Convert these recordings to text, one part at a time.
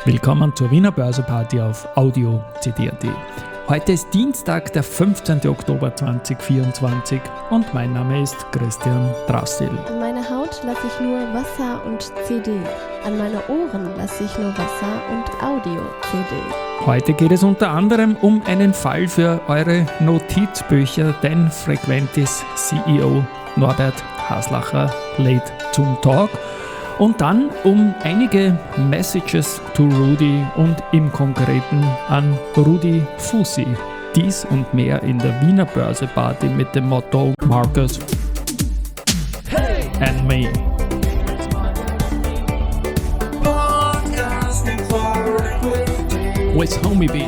Willkommen zur Wiener Börseparty auf Audio CD.at. Heute ist Dienstag, der 15. Oktober 2024 und mein Name ist Christian Drastil. An meine Haut lasse ich nur Wasser und CD. An meine Ohren lasse ich nur Wasser und Audio-CD. Heute geht es unter anderem um einen Fall für eure Notizbücher, denn Frequentis CEO Norbert Haslacher lädt zum Talk. Und dann um einige Messages to Rudy und im Konkreten an Rudi Fussi. Dies und mehr in der Wiener Börseparty mit dem Motto Marcus and me. With Homie B.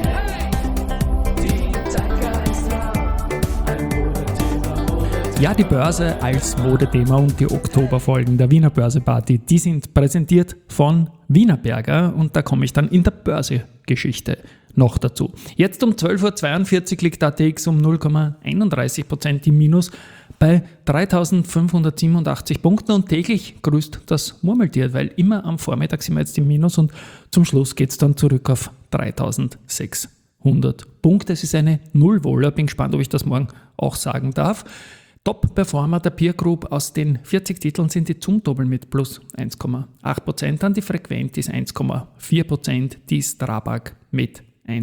Ja, die Börse als Modethema und die Oktoberfolgen der Wiener Börseparty, die sind präsentiert von Wienerberger und da komme ich dann in der Börsegeschichte noch dazu. Jetzt um 12.42 Uhr liegt ATX um 0,31% im Minus bei 3.587 Punkten und täglich grüßt das Murmeltier, weil immer am Vormittag sind wir jetzt im Minus und zum Schluss geht es dann zurück auf 3.600 Punkte. Es ist eine Nullwohler, bin gespannt, ob ich das morgen auch sagen darf. Top-Performer der Peer Group aus den 40 Titeln sind die Zumtobel mit plus 1,8%, dann die Frequentis 1,4%, die Strabag mit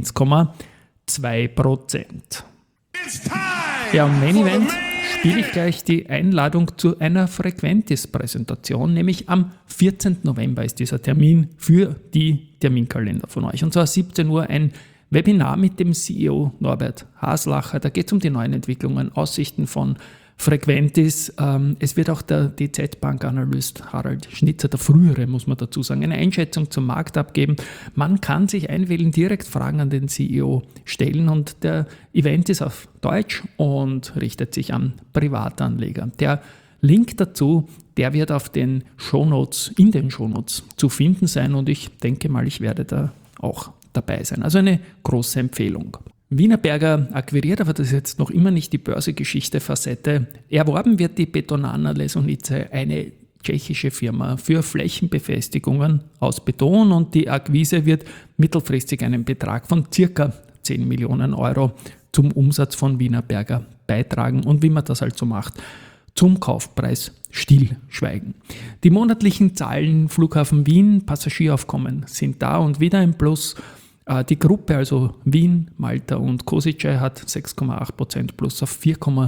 1,2%. Ja, und Main Event spiele ich gleich die Einladung zu einer Frequentis-Präsentation, nämlich am 14. November ist dieser Termin für die Terminkalender von euch. Und zwar 17 Uhr ein Webinar mit dem CEO Norbert Haslacher. Da geht es um die neuen Entwicklungen, Aussichten von Frequentis. Es wird auch der DZ-Bank-Analyst Harald Schnitzer, der frühere, muss man dazu sagen, eine Einschätzung zum Markt abgeben. Man kann sich einwählen, direkt Fragen an den CEO stellen und der Event ist auf Deutsch und richtet sich an Privatanleger. Der Link dazu, der wird auf den Shownotes, in den Shownotes zu finden sein und ich denke mal, ich werde da auch dabei sein. Also eine große Empfehlung. Wienerberger akquiriert, aber das ist jetzt noch immer nicht die Börsegeschichte-Facette. Erworben wird die Betonana Lesonice, eine tschechische Firma, für Flächenbefestigungen aus Beton und die Akquise wird mittelfristig einen Betrag von ca. 10 Millionen Euro zum Umsatz von Wienerberger beitragen und wie man das halt so macht, zum Kaufpreis stillschweigen. Die monatlichen Zahlen Flughafen Wien, Passagieraufkommen sind da und wieder im Plus. Die Gruppe, also Wien, Malta und Kosice, hat 6,8% plus auf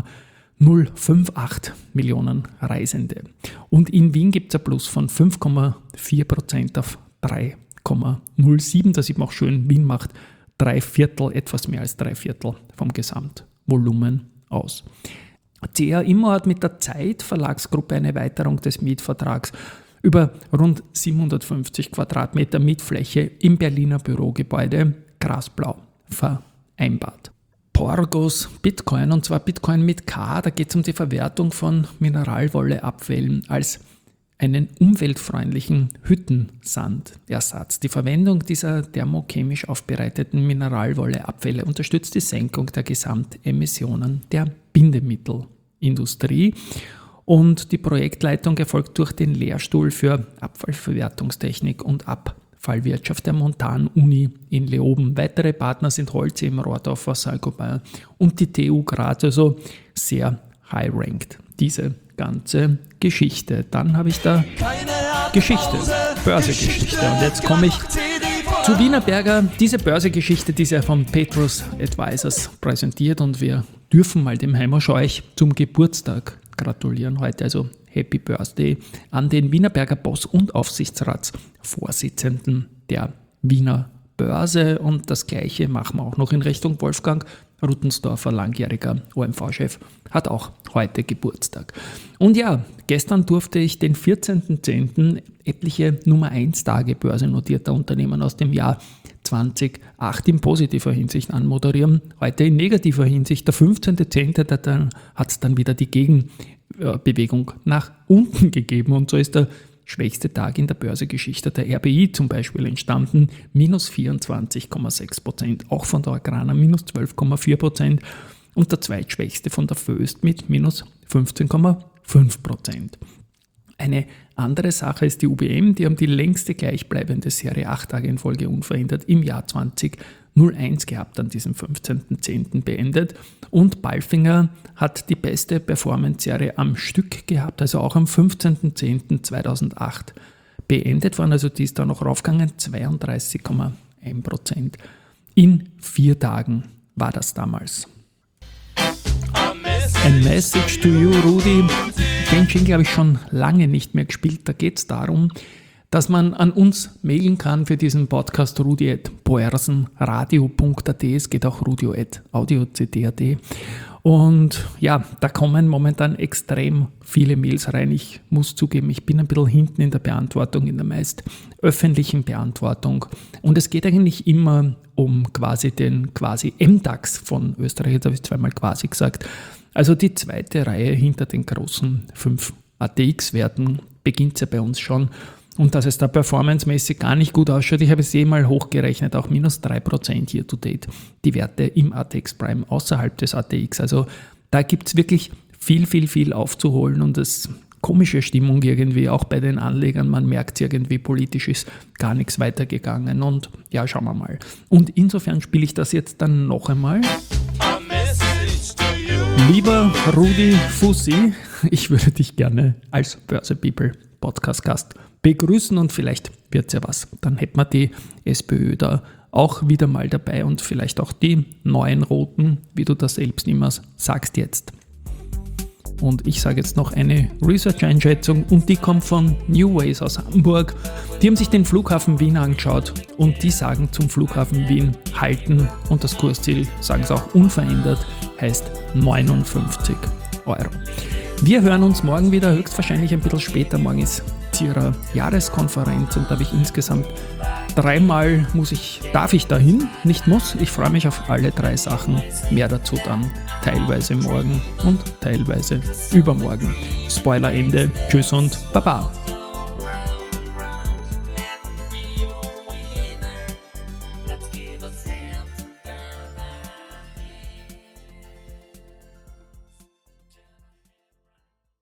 4,058 Millionen Reisende. Und in Wien gibt es ein Plus von 5,4% auf 3,07. Da sieht man auch schön, Wien macht etwas mehr als 3/4 vom Gesamtvolumen aus. CA Immo hat mit der Zeit Verlagsgruppe eine Erweiterung des Mietvertrags über rund 750 Quadratmeter Mietfläche im Berliner Bürogebäude Grasblau vereinbart. Porgos Bitcoin, und zwar Bitcoin mit K, da geht es um die Verwertung von Mineralwolleabfällen als einen umweltfreundlichen Hüttensandersatz. Die Verwendung dieser thermochemisch aufbereiteten Mineralwolleabfälle unterstützt die Senkung der Gesamtemissionen der Bindemittelindustrie. Und die Projektleitung erfolgt durch den Lehrstuhl für Abfallverwertungstechnik und Abfallwirtschaft der Montan-Uni in Leoben. Weitere Partner sind Holcim im Rohrdorfer, Saint-Gobain und die TU Graz, also sehr high-ranked, diese ganze Geschichte. Dann habe ich da Geschichte, Börsegeschichte. Und jetzt komme ich zu Wienerberger. Diese Börsegeschichte, die ist ja von Petrus Advisors präsentiert und wir dürfen mal dem Heimerscheuch zum Geburtstag gratulieren heute, also Happy Birthday an den Wienerberger Boss und Aufsichtsratsvorsitzenden der Wiener Börse und das Gleiche machen wir auch noch in Richtung Wolfgang Ruttensdorfer, langjähriger OMV-Chef, hat auch heute Geburtstag. Und ja, gestern durfte ich den 14.10. etliche Nummer 1 Tage börsennotierter Unternehmen aus dem Jahr 2008 in positiver Hinsicht anmoderieren. Heute in negativer Hinsicht. Der 15.10. hat es dann wieder die Gegenbewegung nach unten gegeben und so ist der schwächste Tag in der Börsegeschichte der RBI zum Beispiel entstanden, minus 24,6%, auch von der Agrana minus 12,4% und der zweitschwächste von der Föst mit minus 15,5%. Eine andere Sache ist die UBM, die haben die längste gleichbleibende Serie 8 Tage in Folge unverändert im Jahr 2001 gehabt, an diesem 15.10. beendet. Und Palfinger hat die beste Performance-Serie am Stück gehabt, also auch am 15.10.2008 beendet worden, also die ist da noch raufgegangen, 32,1%. In 4 Tagen war das damals. Ein Message to you, Rudi. Den Jingle habe ich schon lange nicht mehr gespielt. Da geht es darum, dass man an uns mailen kann für diesen Podcast rudi@boersenradio.at. Es geht auch rudio@audio.ct.at. Und ja, da kommen momentan extrem viele Mails rein. Ich muss zugeben, ich bin ein bisschen hinten in der Beantwortung, in der meist öffentlichen Beantwortung. Und es geht eigentlich immer um den MDAX von Österreich. Jetzt habe ich zweimal quasi gesagt. Also die zweite Reihe hinter den großen 5 ATX-Werten beginnt ja bei uns schon. Und dass es da performancemäßig gar nicht gut ausschaut, ich habe es mal hochgerechnet, auch minus 3% year to date, die Werte im ATX Prime außerhalb des ATX. Also da gibt es wirklich viel aufzuholen und das komische Stimmung irgendwie, auch bei den Anlegern, man merkt irgendwie, politisch ist gar nichts weitergegangen und ja, schauen wir mal. Und insofern spiele ich das jetzt dann noch einmal. Lieber Rudi Fussi, ich würde dich gerne als Börse People Podcast-Gast begrüßen und vielleicht wird es ja was. Dann hätten wir die SPÖ da auch wieder mal dabei und vielleicht auch die neuen Roten, wie du das selbst immer sagst jetzt. Und ich sage jetzt noch eine Research-Einschätzung und die kommt von New Ways aus Hamburg. Die haben sich den Flughafen Wien angeschaut und die sagen zum Flughafen Wien halten und das Kursziel, sagen sie auch unverändert, heißt 59 €. Wir hören uns morgen wieder, höchstwahrscheinlich ein bisschen später. Morgen ist ihrer Jahreskonferenz und da habe ich insgesamt 3-mal darf ich dahin, nicht muss. Ich freue mich auf alle 3 Sachen. Mehr dazu dann teilweise morgen und teilweise übermorgen. Spoiler Ende. Tschüss und Baba.